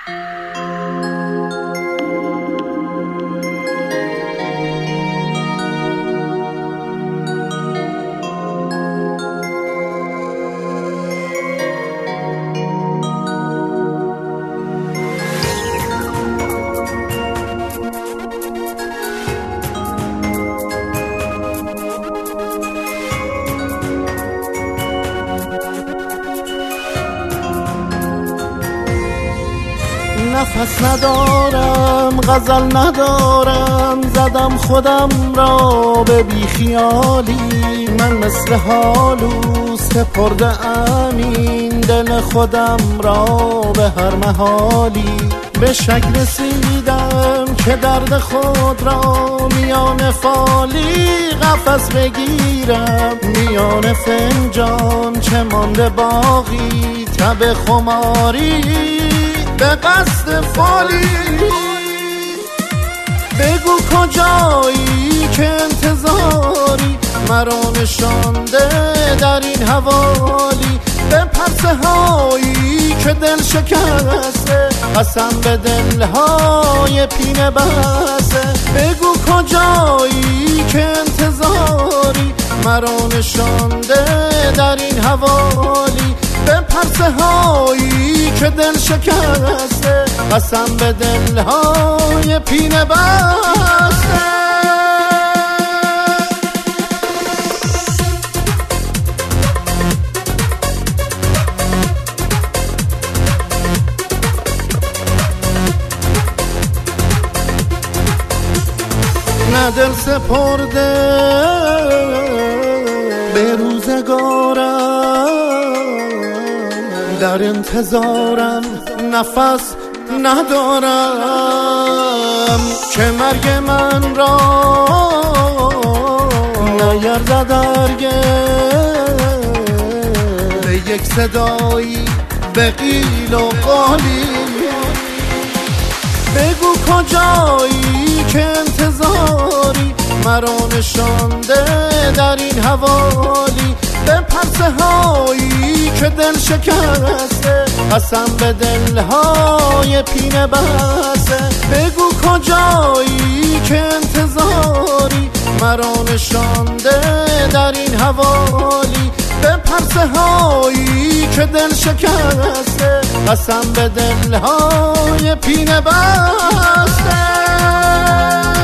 نفس ندارم، غزل ندارم، زدم خودم را به بیخیالی. من مثل حالو سپرده امین دل خودم را به هر محالی. به شک رسیدم که درد خود را میان فالی قفس بگیرم. میان فنجان چه مانده باقی تب خماری به قصد فالی. بگو کجایی که انتظاری مرا نشانده در این حوالی. به پرسه هایی که دل شکسته قسم به دلهای پینه بسته. بگو کجایی که انتظاری مرا نشانده در این حوالی. به پرسه هایی که دل شکسته قسم به دلهای پینه بسته. نه دل سپرده به روزگارم، در انتظارم نفس ندارم که مرگ من را نگردد هرگز به یک صدایی به قیل و قالی. بگو کجایی که انتظاری مرا نشانده در این حوالی. به پرسه هایی که دل شکسته قسم به دلهای پینه بسته. بگو کجایی که انتظاری مرا نشانده در این حوالی. به پرسه هایی که دل شکسته قسم به دلهای پینه بسته.